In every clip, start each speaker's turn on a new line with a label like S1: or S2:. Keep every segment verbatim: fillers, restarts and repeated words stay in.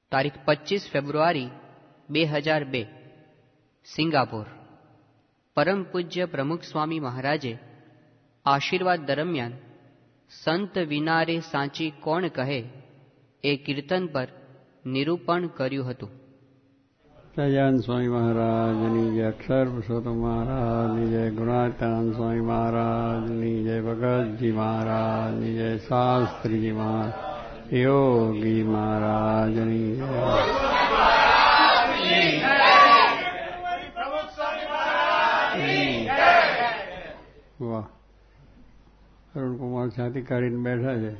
S1: તારીખ પચીસ ફેબ્રુઆરી બે હજાર બે, સિંગાપોર. પરમ પૂજ્ય પ્રમુખ સ્વામી મહારાજે આશીર્વાદ દરમિયાન સંત વિના રે સાચી કોણ કહે એ કીર્તન પર નિરૂપણ કર્યું હતું.
S2: સહજાનંદ સ્વામી મહારાજની જય, અક્ષર પુરુષોત્તમ મહારાજની જય, ગુણાતીતાનંદ સ્વામી મહારાજની જય, ભગતજી મહારાજની જય, શાસ્ત્રીજી મહારાજ, યોગી મહારાજની જય. વાહ, અરુણકુમાર છાતી કાઢીને બેઠા છે.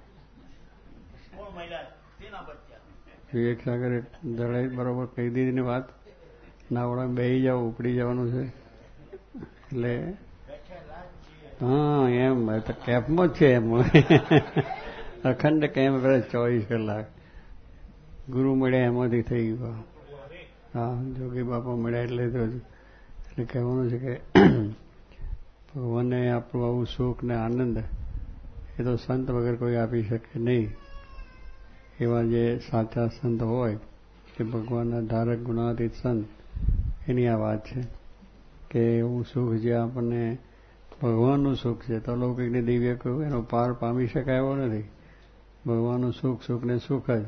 S2: વિવેક સાગરે ધડાઈ બરોબર કહી દીધી ને વાત. નાવડા બેસી જાવ, ઉપડી જવાનું છે. એટલે હા, એમ તો કેમ્પમાં જ છે. એમ અખંડ કેમ્પ કરે ચોવીસ કલાક. ગુરુ મળ્યા એમાંથી થઈ ગયું. હા, જોગી બાપા મળ્યા એટલે તો એટલે કહેવાનું છે કે ભગવાનને આપણું આવું સુખ ને આનંદ એ તો સંત વગર કોઈ આપી શકે નહીં. એવા જે સાચા સંત હોય કે ભગવાનના ધારક ગુણાતીત સંત, એની આ વાત છે કે એવું સુખ જે આપણને ભગવાનનું સુખ છે. તો લૌકિકને દિવ્ય કહ્યું એનો પાર પામી શકાય એવો નથી. ભગવાનનું સુખ સુખ ને સુખ જ.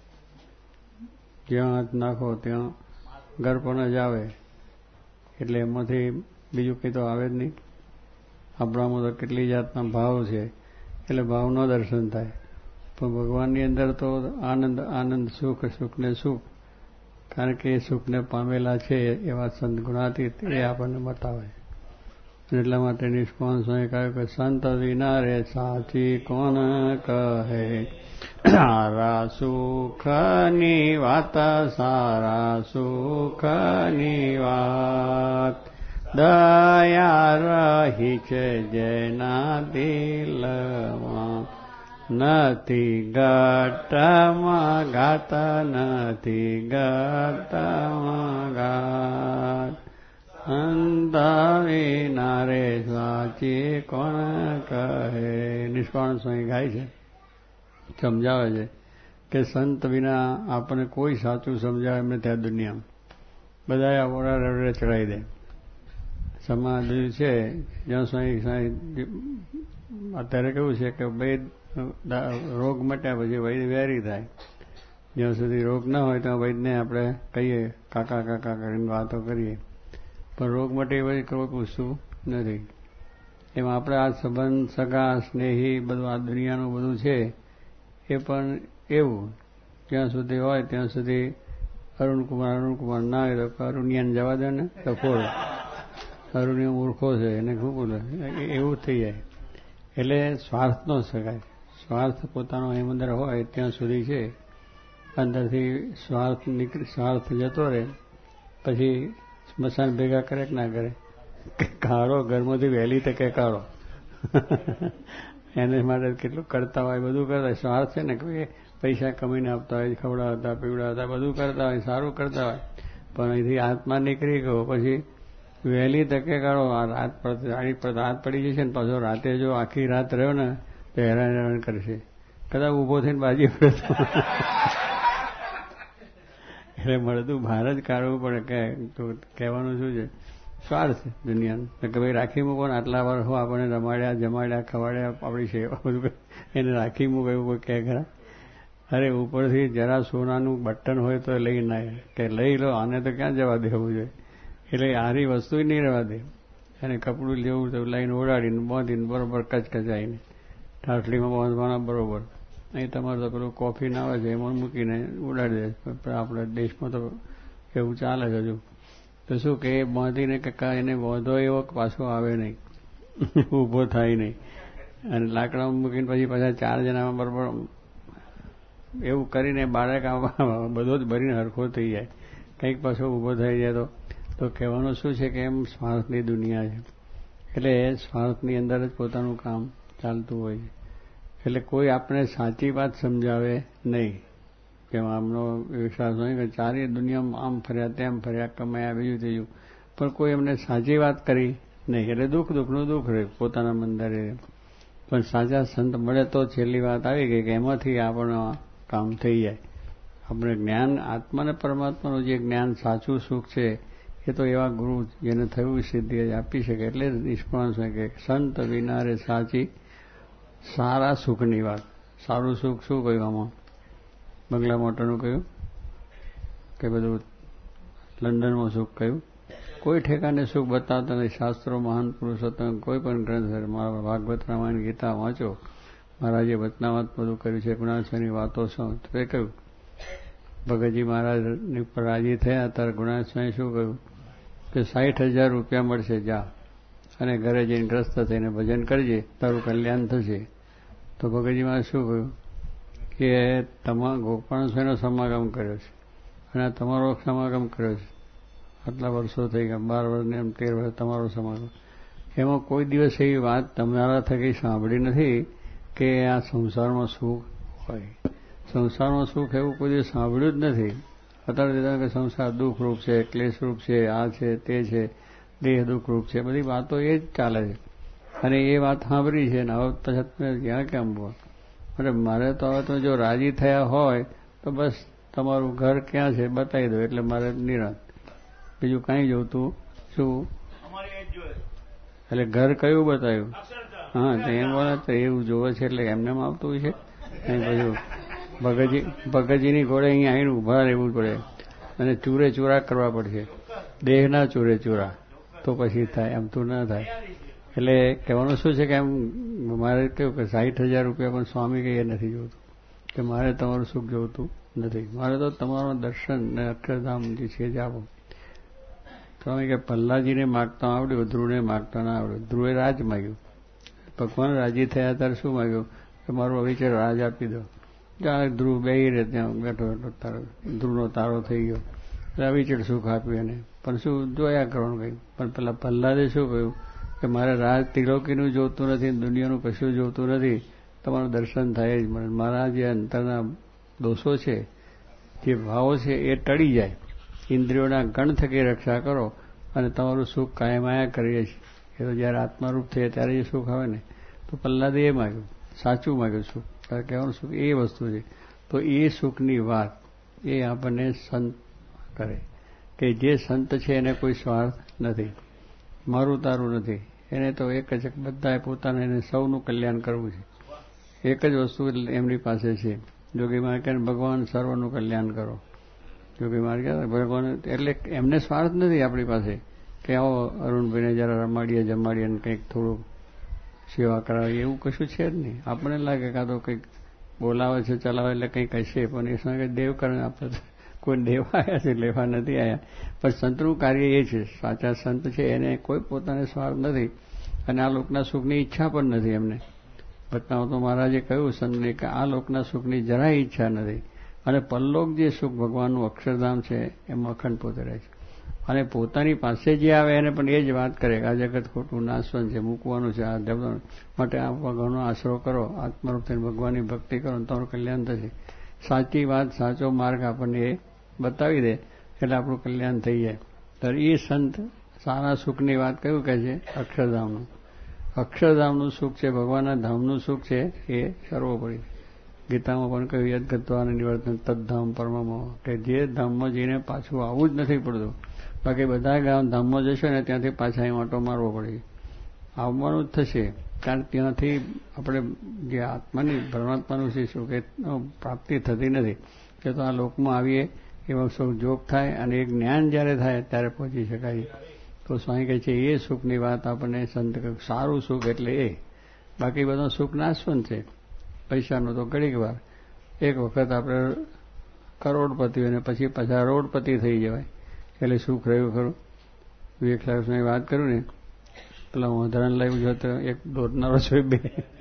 S2: જ્યાં હાથ નાખો ત્યાં ગર્પણ જ આવે. એટલે એમાંથી બીજું કંઈ તો આવે જ નહીં. આપણામાં તો કેટલી જાતના ભાવ છે, એટલે ભાવનો દર્શન થાય. પણ ભગવાનની અંદર તો આનંદ આનંદ, સુખ સુખ ને સુખ. કારણ કે એ સુખને પામેલા છે એવા સંત ગુણાતીત એ આપણને બતાવે. એટલા માટે નિષ્કામ સ્વામી કહ્યું કે સંત વિના રે સાચી કોણ કહે, સારા સુખની વાત, સારા સુખની વાત, દયા રહી છે જેના દિલમાં, નથી ઘટમાં ઘાત, નથી ઘટમાં ઘાત, અંત વિના રે સાચી કોણ કહે. નિષ્કાળ સ્વામી ગાય છે, સમજાવે છે કે સંત વિના આપણને કોઈ સાચું સમજાવે એમને ત્યાં દુનિયામાં બધા આવડા રડે ચડાવી દે. સમાજ છે જ્યાં સ્વામી અત્યારે કેવું છે કે ભાઈ રોગ મટ્યા પછી વૈદ વેરી થાય. જ્યાં સુધી રોગ ના હોય ત્યાં વૈદને આપણે કહીએ કાકા કાકા કરીને વાતો કરીએ, પણ રોગ મટે પછી કોઈ પૂછતું નથી. એમાં આપણે આ સંબંધ, સગા, સ્નેહી બધું આ દુનિયાનું બધું છે એ પણ એવું જ્યાં સુધી હોય ત્યાં સુધી અરુણકુમાર અરુણકુમાર ના હોય તો અરુણિયાને જવા દે ને તો ફોડ. અરુણિયો મૂર્ખો છે એને ખૂબ એવું થઈ જાય. એટલે સ્વાર્થ નો શકાય. સ્વાર્થ પોતાનો એમ અંદર હોય ત્યાં સુધી છે. અંદરથી સ્વાર્થ નીકળી સ્વાર્થ જતો રહે પછી સ્મશાન ભેગા કરે કે ના કરે. કાઢો ઘરમાંથી વહેલી તકે કાઢો. એને માટે કેટલું કરતા હોય, બધું કરતા હોય. સ્વાર્થ છે ને કે પૈસા કમીને આપતા હોય, ખવડાવતા પીવડાવતા બધું કરતા હોય, સારું કરતા હોય. પણ અહીંથી આત્મા નીકળી ગયો પછી વહેલી તકે કાઢો. રાત પડતી રાત પડી જશે ને પાછો રાતે જો આખી રાત રહ્યો ને તો હેરાન હેરાન કરશે. કદાચ ઉભો થઈને બાજી પડે એટલે મળતું બહાર જ કાઢવું પડે. કે કહેવાનું શું છે, સ્વાર્થ દુનિયાનું કે ભાઈ રાખી મૂકો ને આટલા વાર હો આપણને રમાડ્યા જમાડ્યા ખવાડ્યા આપણી સેવા બધું એને રાખી મૂકો એવું કોઈ કહે ખરા? અરે ઉપરથી જરા સોનાનું બટન હોય તો લઈ ના કે લઈ લો, આને તો ક્યાં જવા દેવું જોઈએ. એટલે આરી વસ્તુ નહીં રહેવા દે. અને કપડું લેવું તો લઈને ઓડાડીને બાંધીને બરોબર કચકચાઈને ઠાઠલીમાં બાંધવાના બરોબર. અહીં તમારે તો પેલું કોફી ના આવે છે એમાં મૂકીને ઉડાડી દે. આપણે દેશમાં તો એવું ચાલે છે હજુ. તો શું કે એ બાંધીને કે એને બાંધો એવો પાછો આવે નહીં, ઊભો થાય નહીં. અને લાકડામાં મૂકીને પછી પાછા ચાર જણામાં બરોબર એવું કરીને બાળક બધો જ ભરીને હરખો થઈ જાય. કંઈક પાછો ઊભો થઈ જાય તો તો કહેવાનું શું છે કે એમ સ્વાર્થની દુનિયા છે. એટલે સ્વાર્થની અંદર જ પોતાનું કામ ચાલતું હોય છે. એટલે કોઈ આપણે સાચી વાત સમજાવે નહીં. કે આમનો વિશ્વાસ હોય કે ચારે દુનિયામાં આમ ફર્યા તેમ ફર્યા કમાયા બીજું ત્રીજું, પણ કોઈ એમને સાચી વાત કરી નહીં. એટલે દુઃખ દુઃખનું દુઃખ રહે પોતાના મંદિરે. પણ સાચા સંત મળે તો છેલ્લી વાત આવી ગઈ કે એમાંથી આપણું કામ થઈ જાય. આપણે જ્ઞાન આત્માને પરમાત્માનું જે જ્ઞાન સાચું સુખ છે એ તો એવા ગુરુ જેને થયું સિદ્ધિ આપી શકે. એટલે નિષ્ણાંત કે સંત વિનારે સાચી સારા સુખની વાત. સારું સુખ શું કહ્યું આમાં? બંગલા મોટરનું કહ્યું કે બધું લંડનમાં સુખ કહ્યું? કોઈ ઠેકાને સુખ બતાવતા નથી. શાસ્ત્રો મહાન પુરુષોત્તમ કોઈ પણ ગ્રંથ મારા ભાગવત રામાયણ ગીતા વાંચો, મહારાજે વચનાવત બધું કર્યું છે. ગુણાશ્રયની વાતો શું તો એ કહ્યું. ભગતજી મહારાજની ઉપર રાજી થયા ત્યારે ગુણાશ્રય શું કહ્યું કે સાઠ હજાર રૂપિયા મળશે, જા અને ઘરે જઈને ગ્રસ્ત થઈને ભજન કરજે, તારું કલ્યાણ થશે. તો ભગતજી મહારાજ શું કહ્યું કે તમારા ગોપાલ સમાગમ કર્યો છે અને તમારો સમાગમ કર્યો છે, આટલા વર્ષો થઈ ગયા, બાર વર્ષને એમ તેર વર્ષ તમારો સમાગમ, એમાં કોઈ દિવસ એવી વાત તમારા થકી સાંભળી નથી કે આ સંસારમાં સુખ હોય. સંસારમાં સુખ એવું કોઈ દિવસ સાંભળ્યું જ નથી. અત્યારે કે સંસાર દુઃખરૂપ છે, ક્લેશરૂપ છે, આ છે તે છે, દેહ દુઃખરૂપ છે, બધી વાતો એ જ ચાલે છે. અને એ વાત સાંભળી છે ને હવે પછી ક્યાં કેમ બોલ. અને મારે તો હવે તો જો રાજી થયા હોય તો બસ તમારું ઘર ક્યાં છે બતાવી દો એટલે મારે નિરાંત, બીજું કાંઈ જોતું શું. એટલે ઘર કયું બતાવ્યું? હા તો એમ બોલે તો એવું જોવે છે એટલે એમને આવતું છે. બધું ભગતજી ભગતજીની ઘોડે અહીંયા આવીને ઉભા રહેવું પડે અને ચૂરે ચૂરા કરવા પડશે, દેહના ચૂરે ચૂરા, તો પછી થાય, એમ તો ના થાય. એટલે કહેવાનું શું છે કે એમ મારે કેવું કે સાઠ હજાર રૂપિયા પણ સ્વામી કહીએ નથી જોતું કે મારે તમારું સુખ જોતું નથી, મારે તો તમારું દર્શન ને અક્ષરધામ જે છે જ આપો. સ્વામી કે પ્રહલાદજીને માગતા આવડ્યું, ધ્રુવને માગતા ના આવડ્યું. ધ્રુવે રાજ માગ્યું, ભગવાન રાજી થયા ત્યારે શું માગ્યું કે મારું અવિચર રાજ આપી દો. ત્યાં ધ્રુવ બેહી રહે, ત્યાં બેઠો બેઠો તારો ધ્રુવનો તારો થઈ ગયો એટલે અવિચર સુખ આપ્યું એને. પણ શું જોયા કરવાનું કહ્યું. પણ પેલા પ્રહલાદે શું કહ્યું કે મારે રાજ ત્રિલોકીનું જોતું નથી, દુનિયાનું કશું જોતું નથી, તમારું દર્શન થાય જ મને. મારા જે અંતરના દોષો છે, જે ભાવો છે એ ટળી જાય, ઇન્દ્રિયોના ગણ થકી રક્ષા કરો અને તમારું સુખ કાયમ આયા કરીએ છીએ. એ તો જયારે આત્મારૂપ થયે ત્યારે એ સુખ આવે ને. તો પ્રહલાદે એ માગ્યું, સાચું માગ્યું સુખ. ત્યારે કહેવાનું સુખ એ વસ્તુ છે. તો એ સુખની વાત એ આપણને સંત કરે કે જે સંત છે એને કોઈ સ્વાર્થ નથી, મારું તારું નથી. એને તો એક જ બધાએ પોતાને એને સૌનું કલ્યાણ કરવું છે. એક જ વસ્તુ એમની પાસે છે. જોગી મારે કહે ભગવાન સર્વનું કલ્યાણ કરો. જોગી મારે કહે ભગવાન એટલે એમને સ્વાર્થ નથી આપણી પાસે કે આવો અરુણભાઈને જરા રમાડીએ જમાડીએ ને કંઈક થોડુંક સેવા કરાવીએ, એવું કશું છે જ નહીં. આપણને લાગે કાં તો કંઈક બોલાવે છે ચલાવે એટલે કંઈક હશે, પણ એ સમય દેવ કરે. આપણે કોઈ દેવા આવ્યા છે, લેવા નથી આવ્યા. પણ સંતનું કાર્ય એ છે, સાચા સંત છે એને કોઈ પોતાને સ્વાર્થ નથી અને આ લોકના સુખની ઈચ્છા પણ નથી એમને. બતાવો તો મહારાજે કહ્યું સંતને કે આ લોકના સુખની જરાય ઈચ્છા નથી અને પરલોક જે સુખ ભગવાનનું અક્ષરધામ છે એમાં અખંડ પોતે રહે છે. અને પોતાની પાસે જે આવે એને પણ એ જ વાત કરે કે આ જગત ખોટું નાશવન છે, મૂકવાનું છે, આ જગત માટે આ ઘણો આશરો કરો, આત્મરૂપ થઈને ભગવાનની ભક્તિ કરો, તમારું કલ્યાણ થશે. સાચી વાત, સાચો માર્ગ આપણને એ બતાવી દે એટલે આપણું કલ્યાણ થઈ જાય. તો એ સંત સારા સુખની વાત કયું કહે છે? અક્ષરધામનું. અક્ષરધામનું સુખ છે, ભગવાનના ધામનું સુખ છે એ સર્વોપરી. ગીતામાં પણ કહ્યું યદ ગત્વા નિવર્તન તદ્ધામ પરમમાં, કે જે ધામમાં જઈને પાછું આવવું જ નથી પડતું. બાકી બધા ગામ ધામમાં જશો ને ત્યાંથી પાછા અહીં ઓટો મારવો પડે, આવવાનું જ થશે. કારણ ત્યાંથી આપણે જે આત્માની પરમાત્માનું છે સુખ એ પ્રાપ્તિ થતી નથી. કે તો આ લોકમાં આવીએ એમાં સુખ જોગ થાય અને એ જ્ઞાન જ્યારે થાય ત્યારે પહોંચી શકાય. તો સ્વામી કહે છે એ સુખની વાત આપણને સંત કહે. સારું સુખ એટલે એ, બાકી બધો સુખ નાશવંત છે. પૈસાનું તો ઘડીક વાર, એક વખત આપણે કરોડપતિ અને પછી પાછા રોડપતિ થઈ જવાય એટલે સુખ રહ્યું ખરું. વિવેક સાહેબ વાત કરું ને પેલા ઉદાહરણ લાવ્યું છે તો એક દોડનારો છે બે,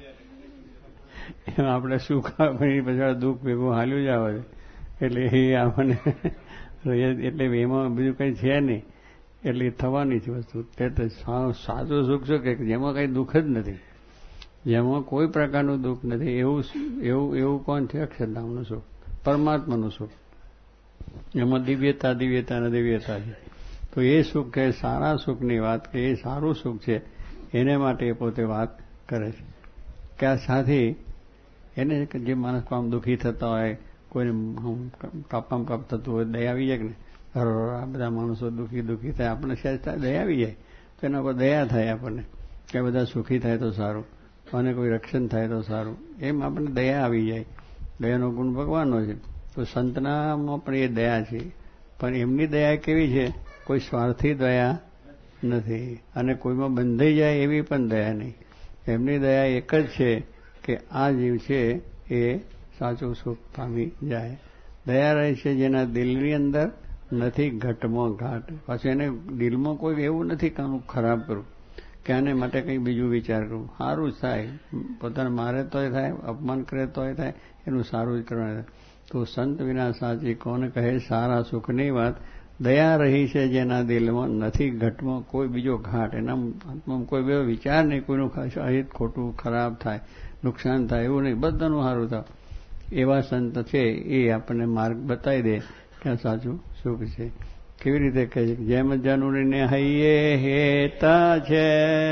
S2: એમાં આપણે સુખ પછી દુઃખ ભેગું હાલ્યું જ આવે છે. એટલે એ આપણને એટલે એમાં બીજું કંઈ છે નહીં, એટલે થવાની છે વસ્તુ. તે તો સાચું સુખ છે કે જેમાં કંઈ દુઃખ જ નથી, જેમાં કોઈ પ્રકારનું દુઃખ નથી. એવું એવું એવું કોણ છે? અક્ષરધામનું સુખ, પરમાત્માનું સુખ. એમાં દિવ્યતા દિવ્યતા અને દિવ્યતા છે. તો એ સુખ છે સારા સુખની વાત, કે એ સારું સુખ છે એને માટે એ પોતે વાત કરે છે. કે આ સાથી એને જે માણસ આમ દુઃખી થતા હોય, કોઈને કાપવામાં કાપ થતું હોય દયા આવી જાય કે ને, આ બધા માણસો દુઃખી દુઃખી થાય, આપણને સહેજ દયા આવી જાય તો એના પર દયા થાય આપણને કે બધા સુખી થાય તો સારું અને કોઈ રક્ષણ થાય તો સારું, એમ આપણને દયા આવી જાય. દયાનો ગુણ ભગવાનનો છે. તો સંતનામાં પણ એ દયા છે, પણ એમની દયા કેવી છે? કોઈ સ્વાર્થી દયા નથી અને કોઈમાં બંધાઈ જાય એવી પણ દયા નહીં. એમની દયા એક જ છે કે આ જીવ છે એ સાચું સુખ પામી જાય. દયા રહે છે જેના દિલની અંદર, નથી ઘટમાં ઘાટ. પાછું એને દિલમાં કોઈ એવું નથી કે આનું ખરાબ કરું કે આને માટે કંઈ બીજું વિચાર કરું. સારું જ થાય, પોતાને મારે તોય થાય, અપમાન કરે તોય થાય, એનું સારું જ કરવાનું. તો સંત વિના સાચી કોને કહે સારા સુખની વાત, દયા રહી છે જેના દિલમાં, નથી ઘટમાં કોઈ બીજો ઘાટ. એના આત્મામાં કોઈ બીજો વિચાર નહીં, કોઈનું અહિત ખોટું ખરાબ થાય, નુકસાન થાય એવું નહીં, બધાનું સારું થાય. એવા સંત છે એ આપણને માર્ગ બતાવી દે કે આ સાચું સુખ છે. કેવી રીતે કહે છે? જેમ જનુને હૈયે હેત છે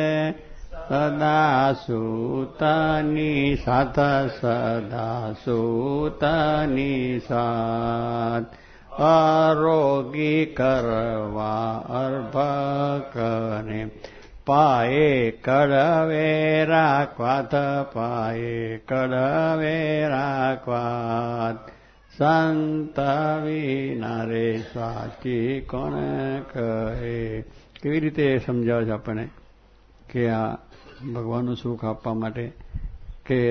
S2: સદા સૂતની સાથ, સદા સૂતની સાથ, આરોગી કરવા અર્ભકને પાયે કડવે રાખવાત, પાયે કડવે રાખવાત, સંત વિના રે સાચી કોણ કહે. કેવી રીતે સમજાવે છે આપણને કે આ ભગવાનનું સુખ આપવા માટે કે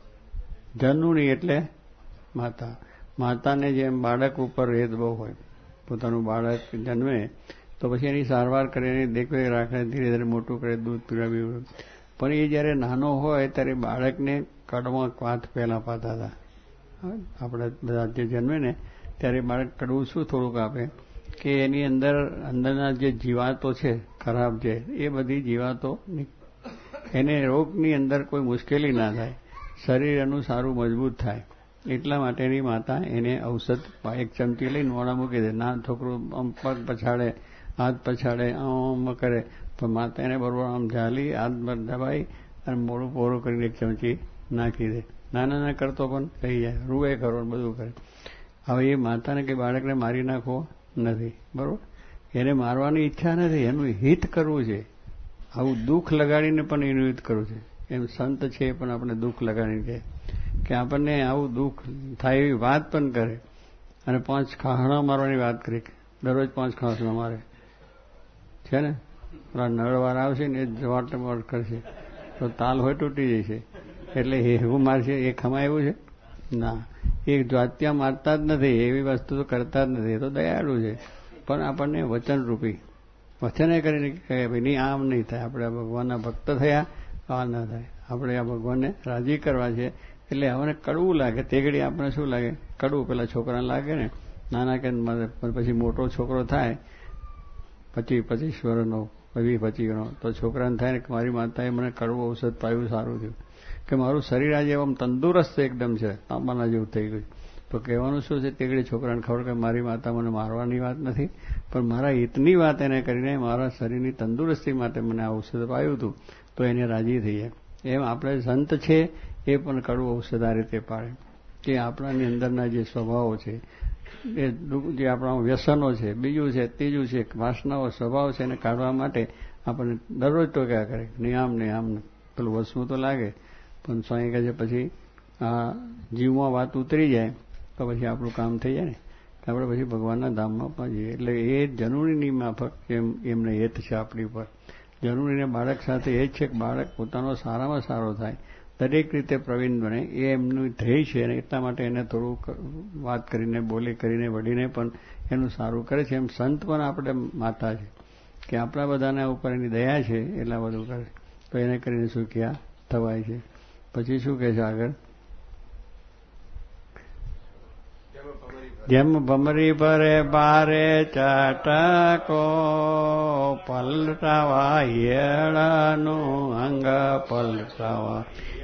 S2: જનુની એટલે માતા. માતાને જેમ બાળક ઉપર રેત બહુ હોય, પોતાનું બાળક જન્મે તો પછી એની સારવાર કરે, એની દેખરેખ રાખે, ધીરે ધીરે મોટું કરે, દૂધ પીવડાવ્યું. પણ એ જ્યારે નાનો હોય ત્યારે બાળકને કડવા ક્વાથ પહેલાં પાતા હતા. આપણે બધા જે જન્મે ને ત્યારે બાળક કડવું શું થોડુંક આપે કે એની અંદર અંદરના જે જીવાતો છે ખરાબ છે એ બધી જીવાતો એને રોગની અંદર કોઈ મુશ્કેલી ના થાય, શરીર એનું સારું મજબૂત થાય. એટલા માટેની માતા એને ઔષધ એક ચમચી લઈને મોડા મૂકી દે. ના છોકરું આમ પગ પછાડે, હાથ પછાડે, આમ કરે, પણ માતા એને બરોબર આમ ઝાલી હાથ પર દબાઈ અને મોડું પોરું કરીને એક ચમચી નાખી દે. નાના ના કરતો પણ થઈ જાય, રૂએ કરો બધું કરે. હવે એ માતાને કે બાળકને મારી નાખવો નથી, બરોબર? એને મારવાની ઈચ્છા નથી, એનું હિત કરવું છે. આવું દુઃખ લગાડીને પણ એનું હિત કરવું છે. એમ સંત છે પણ આપણે દુઃખ લગાડીને કહે કે આપણને આવું દુઃખ થાય એવી વાત પણ કરે અને પાંચ ખાહણા મારવાની વાત કરી. દરરોજ પાંચ ખાહણા મારે છે ને, પેલા નળવાર આવશે ને એ જવાટ કરશે તો તાલ હોય તૂટી જશે. એટલે એવું મારશે એ ખમાય એવું છે ના, એ જાત્યા મારતા જ નથી, એવી વસ્તુ તો કરતા જ નથી. એ તો દયાળુ છે પણ આપણને વચનરૂપી વચને કરીને કહે ભાઈ નહીં આમ નહીં થાય. આપણે ભગવાનના ભક્ત થયા, આ ના થાય. આપણે આ ભગવાનને રાજી કરવા છે. એટલે હવે કડવું લાગે તે ઘડી આપણે શું લાગે? કડવું. પેલા છોકરાને લાગે ને નાના કે પછી મોટો છોકરો થાય પચીસ પચીસ વર્ષનો વીસ પચીસનો તો છોકરાને થાય ને કે મારી માતાએ મને કડવું ઔષધ પાયું, સારું થયું, કે મારું શરીર આજે આમ તંદુરસ્ત એકદમ છે, તાંબાના જેવું થઈ ગયું. તો કહેવાનું શું છે? તે ઘડી છોકરાને ખબર કે મારી માતા મને મારવાની વાત નથી પણ મારા હિતની વાત એને કરીને મારા શરીરની તંદુરસ્તી માટે મને આ ઔષધ પાયું હતું, તો એને રાજી થઈ જાય. એમ આપણે સંત છે એ પણ કડવું ઔષધ આ રીતે પાડે કે આપણાની અંદરના જે સ્વભાવો છે, એ જે આપણા વ્યસનો છે, બીજું છે, ત્રીજું છે, વાસનાઓ સ્વભાવ છે, એને કાઢવા માટે આપણને દરરોજ ટોક્યા કરે. નિયામ ને આમ પેલું વસવું તો લાગે પણ સ્વામી કહે છે પછી આ જીવમાં વાત ઉતરી જાય તો પછી આપણું કામ થઈ જાય ને, આપણે પછી ભગવાનના ધામમાં પહોંચીએ. એટલે એ જનુની માફક એમ એમને હેત છે આપણી ઉપર. જનુનીને બાળક સાથે એ જ છે કે બાળક પોતાનો સારામાં સારો થાય, દરેક રીતે પ્રવીણ બને, એ એમનું ધ્યેય છે. અને એટલા માટે એને થોડું વાત કરીને બોલી કરીને વડીને પણ એનું સારું કરે છે. એમ સંત પણ આપણે માતા છે કે આપણા બધાના ઉપર એની દયા છે એટલા બધું કરે, તો એને કરીને સુખિયા થવાય છે. પછી શું કહે છે આગળ? જેમ ભમરી ભરે બારે ચાટકો પલટાવા હેળાનું અંગ, પલટાવા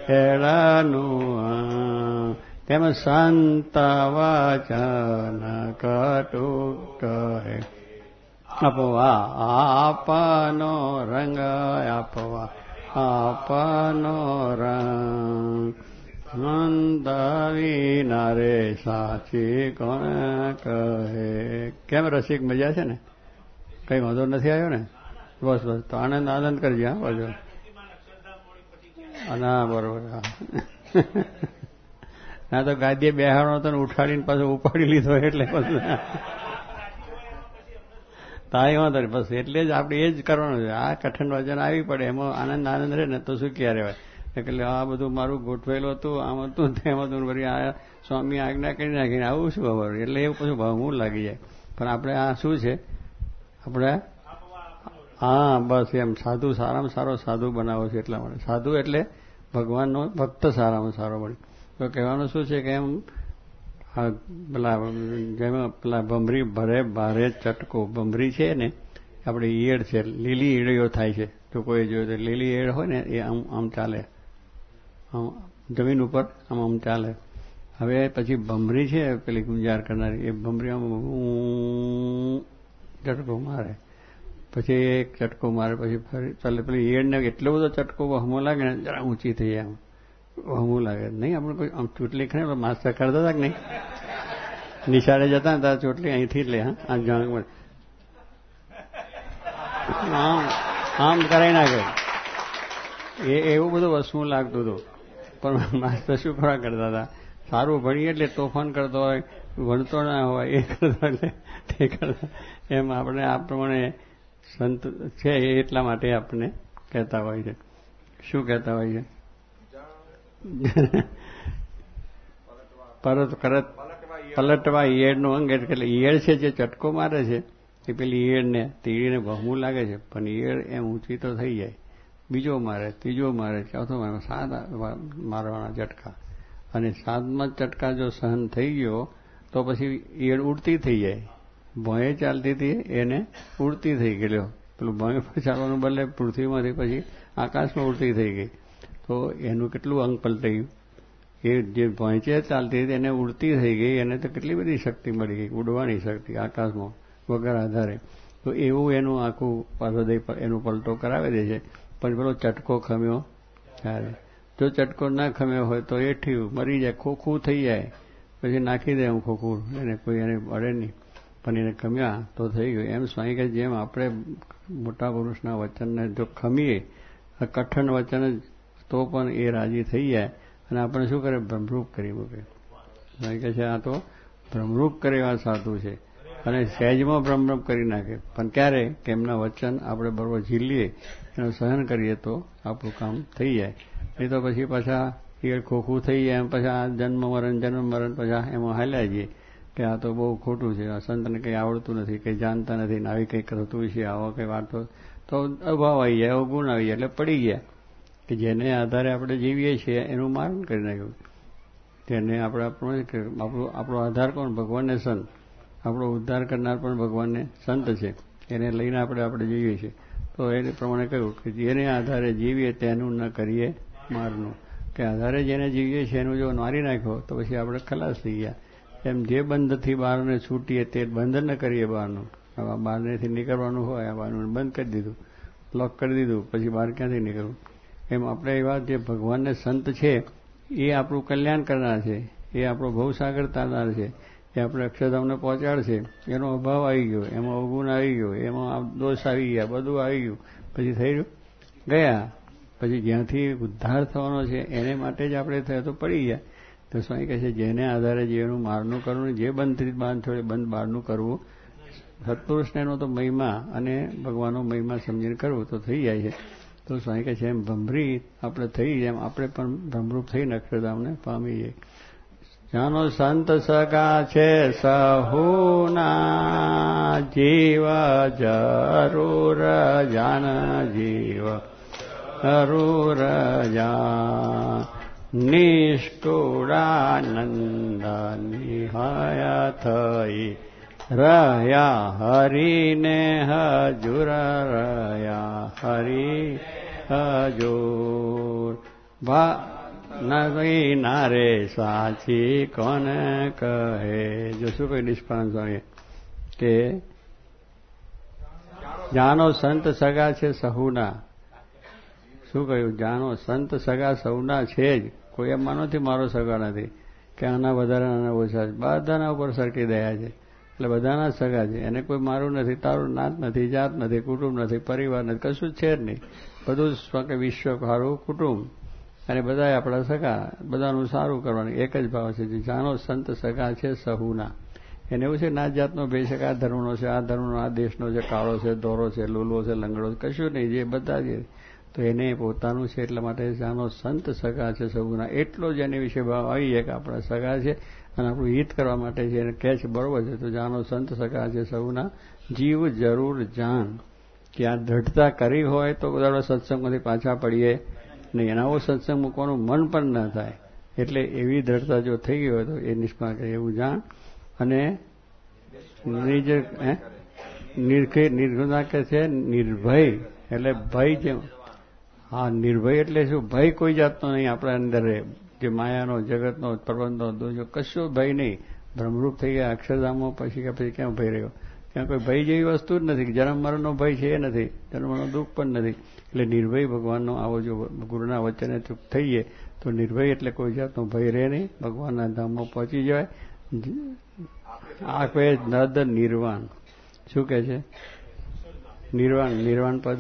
S2: હેળાનું તેમ સંત વચન કટુક કહે, આપવા આપનો રંગ, આપવા આપનો રંગ. નંદ વિના રે સાચી કોણ કહે. કેમ રસિક મજા છે ને? કઈ વાંધો નથી આવ્યો ને? બસ બસ તો આનંદ આનંદ કરજે. હા બાજુ ના બરોબર. હા ના તો ગાદીએ બેહાડો તો ઉઠાડીને પાછો ઉપાડી લીધો એટલે તાઈ વાંધો નહીં. બસ એટલે જ આપણે એ જ કરવાનું છે. આ કઠણ વચન આવી પડે એમાં આનંદ આનંદ રહે ને તો શું ક્યાં રહેવાય. એટલે આ બધું મારું ગોઠવેલું હતું, આમ હતું તેમ હતું, વળી આ સ્વામી આજ્ઞા કરી નાખીને આવું શું ખબર. એટલે એવું પછી ભાવવું લાગી જાય. પણ આપણે આ શું છે આપણે હા બસ એમ સાધુ સારામાં સારો સાધુ બનાવો છે. એટલા માટે સાધુ એટલે ભગવાનનો ભક્ત સારામાં સારો બને. તો કહેવાનું શું છે કે એમ પેલા જેમાં પેલા ભમરી ભરે ભારે ચટકો. ભમરી છે ને આપણે ઈયળ છે, લીલી ઈયળીઓ થાય છે. તો કોઈ જોયું તો લીલી ઈયળ હોય ને એ આમ આમ ચાલે, આમ જમીન ઉપર આમ આમ ચાલે. હવે પછી ભમરી છે પેલી ગુંજાર કરનારી, એ ભમરી આમ ચટકો મારે, પછી એક ચટકો મારે, પછી ફરી ચાલે. પેલી ઈયળને એટલો બધો ચટકો વહમો લાગે ને જરા ઊંચી થઈ જાય, આમ વહમું લાગે નહીં. આપણે કોઈ આમ ચોટલી ખરે માસ્ટર કરતા હતા કે નહીં? નિશાળે જતા હતા ચોટલી અહીંથી જ લે. હા આ જાણ આમ આમ કરાવી નાખે. એ એવું બધું વસવું લાગતું હતું. પણ માસ્ટર શું ખરા કરતા હતા, સારું ભણીએ એટલે તોફાન કરતો હોય, ભણતો ના હોય એ કરતા એટલે તે કરતા. એમ આપણે આ પ્રમાણે સંત છે એટલા માટે આપણે કહેતા હોય છે. શું કહેતા હોય છે? પરત કરત પલટવા ઈયળનું અંગ. એટલે ઈયળ છે જે ચટકો મારે છે એ પેલી ઈયળને તીડીને વહમું લાગે છે, પણ ઈયળ એમ ઊંચી તો થઈ જાય. બીજો મારે, ત્રીજો મારે, ચોથો મારે, સાત મારવાના ચટકા. અને સાતમાં ચટકા જો સહન થઈ ગયો તો પછી ઈયળ ઉડતી થઈ જાય. ભોંય ચાલતી હતી એને ઉડતી થઈ ગયેલો. પેલું ભોંય પર ચાલવાનું બદલે પૃથ્વીમાંથી પછી આકાશમાં ઉડતી થઈ ગઈ. તો એનું કેટલું અંગ પલટાયું. એ જે ભોંયચે ચાલતી હતી એને ઉડતી થઈ ગઈ. એને તો કેટલી બધી શક્તિ મળી ગઈ, ઉડવાની શક્તિ આકાશમાં વગર આધારે. તો એવું એનું આખું હૃદય એનું પલટો કરાવી દે છે. પણ પેલો ચટકો ખમ્યો ત્યારે, જો ચટકો ના ખમ્યો હોય તો એ ઠીક મરી જાય, ખોખું થઈ જાય. પછી નાખી દે હું ખોખું, એને કોઈ એને અડે નહીં. પણ એને ખમ્યા તો થઈ ગયું. એમ સ્વામી કે જેમ આપણે મોટા પુરુષના વચનને જો ખમીએ, કઠણ વચન જ, તો પણ એ રાજી થઈ જાય અને આપણે શું કરે, ભ્રમરૂપ કરી મૂકે. સ્વામી કહે છે આ તો ભ્રમરૂપ કરે એવા સાધુ છે. અને સહેજમાં ભ્રમરૂપ કરી નાખે. પણ ક્યારે કે એમના વચન આપણે બરોબર ઝીલીએ, એનું સહન કરીએ તો આપણું કામ થઈ જાય. એ તો પછી પાછા એ ખોખું થઈ જાય. એમ પછી આ જન્મ મરણ જન્મ મરણ પછી એમાં હાલ્યા જઈએ કે આ તો બહુ ખોટું છે, આ સંતને કંઈ આવડતું નથી, કંઈ જાણતા નથી, ને આવી કંઈ થતું છે, આવો કંઈ વાતો તો અભાવ આવી જાય, એવો ગુણ આવી જાય એટલે પડી ગયા. કે જેને આધારે આપણે જીવીએ છીએ એનું મારણ કરી નાખ્યું. તેને આપણે આપણું આપણો આધાર કોણ? ભગવાનને સંત. આપણો ઉદ્ધાર કરનાર પણ ભગવાનને સંત છે. એને લઈને આપણે આપણે જીવીએ છીએ. તો એ પ્રમાણે કહ્યું કે જેને આધારે જીવીએ તેનું ન કરીએ મારનું. કે આધારે જેને જીવીએ છીએ એનું જો મારી નાખ્યો તો પછી આપણે ખલાસ થઈ ગયા. એમ જે બંધથી બહારને છૂટીએ તે બંધ ન કરીએ બહારનું. હવે બહારનેથી નીકળવાનું હોય, આ બહારનું બંધ કરી દીધું, લોક કરી દીધું, પછી બહાર ક્યાંથી નીકળવું. એમ આપણે એવા જે ભગવાનને સંત છે એ આપણું કલ્યાણ કરનાર છે, એ આપણો ભવસાગર તારનાર છે, એ આપણે અક્ષરધામને પહોંચાડશે. એનો અભાવ આવી ગયો, એમાં અવગુણ આવી ગયો, એમાં દોષ આવી ગયા, બધું આવી ગયું, પછી થઈ ગયા. પછી જ્યાંથી ઉદ્ધાર થવાનો છે એને માટે જ આપણે થયો તો પડી ગયા. તો સ્વામી કહે છે જેને આધારે જેનું મારનું કરવું, જે બંધથી બાંધ થોડે બંધ બહારનું કરવું, સત્પુરુષને એનો તો મહિમા અને ભગવાનનો મહિમા સમજીને કરવું તો થઈ જાય છે. તો સ્વામી કહે છે એમ ભમરી આપણે થઈ એમ આપણે પણ ભ્રમરૂપ થઈને અક્ષરધામને પામી જઈએ. જાનો સંત સગા છે સહુના, જીવ જરૂર જાન, જીવ જરૂર જાન, નિષ્ઠુરાનંદ નિહય થઈ રહ્યા હરિને હજુર, રહ્યા હરિ હજુર. ભા નવી નારે સાચી કોને કહે. જો શું કહ્યું નિષ્પાન સ્વામી કે જાનો સંત સગા છે સહુના. શું કહ્યું? જાનો સંત સગા સૌના છે જ, કોઈ એમ માનો નથી મારો સગા નથી કે આના વધારે આના ઓછા છે, બધાના ઉપર સરખી દયા છે. એટલે બધાના જ સગા છે. એને કોઈ મારું નથી, તારું નાત નથી, જાત નથી, કુટુંબ નથી, પરિવાર નથી, કશું જ છે જ નહીં. બધું જ વિશ્વ સારું કુટુંબ અને બધા આપણા સગા, બધાનું સારું કરવાનું એક જ ભાવ છે. જાણો સંત સગા છે સહુના. એને એવું છે નાત જાતનો ભેદ છે કે આ ધર્મનો છે, આ ધર્મનો, આ દેશનો છે, કાળો છે, દોરો છે, લૂલો છે, લંગડો છે, કશું નહીં. જે બધા છે તો એને પોતાનું છે. એટલા માટે જાણો સંત સગા છે સહુના. એટલો જ એની વિશે ભાવ આવી જાય કે આપણા સગા છે અને આપણું હિત કરવા માટે છે. એને કહે છે બરોબર છે. તો જાણો સંત સગા છે સહુના, જીવ જરૂર જાણ. કે આ દ્રઢતા કરી હોય તો બધા સત્સંગમાંથી પાછા પડીએ નહીં. એના આવો સત્સંગ મૂકવાનું મન પણ ન થાય. એટલે એવી દ્રઢતા જો થઈ ગઈ હોય તો એ નિષ્ફળ કરે એવું જાણ. અને નિજ નિર્ખે નિર્ગુણા કે છે નિર્ભય, એટલે ભય જેમ. હા, નિર્ભય એટલે શું? ભય કોઈ જાતનો નહીં આપણા અંદર. જે માયાનો, જગતનો, પ્રબંધનો, દોષો કશો ભય નહીં. ભ્રમરૂપ થઈ ગયા અક્ષરધામમાં પછી કે પછી ક્યાં ભય રહ્યો? ત્યાં કોઈ ભય જેવી વસ્તુ જ નથી. જન્મ મરણનો ભય છે એ નથી, જન્મનો દુઃખ પણ નથી. એટલે નિર્ભય ભગવાનનો આવો જો ગુરુના વચને ચૂપ થઈએ તો નિર્ભય એટલે કોઈ જાતનો ભય રહે નહીં. ભગવાનના ધામમાં પહોંચી જાય. આ કહે નદ નિર્વાણ. શું કહે છે? નિર્વાણ. નિર્વાણ પદ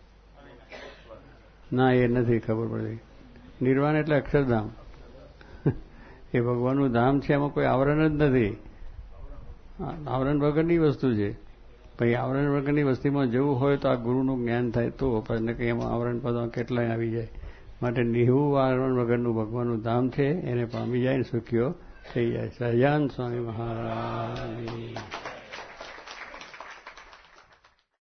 S2: ના, એ નથી ખબર પડતી. નિર્વાણ એટલે અક્ષરધામ. એ ભગવાનનું ધામ છે, એમાં કોઈ આવરણ જ નથી. આવરણ વગરની વસ્તુ છે. પછી આવરણ વગરની વસ્તુમાં જવું હોય તો આ ગુરુનું જ્ઞાન થાય તો. પણ કે એમાં આવરણ પદો કેટલાય આવી જાય. માટે નિહવું આવરણ વગરનું ભગવાનનું ધામ છે. એને પામી જાય ને સુખ્યો થઈ જાય. સહજાન સ્વામી મહારાજ.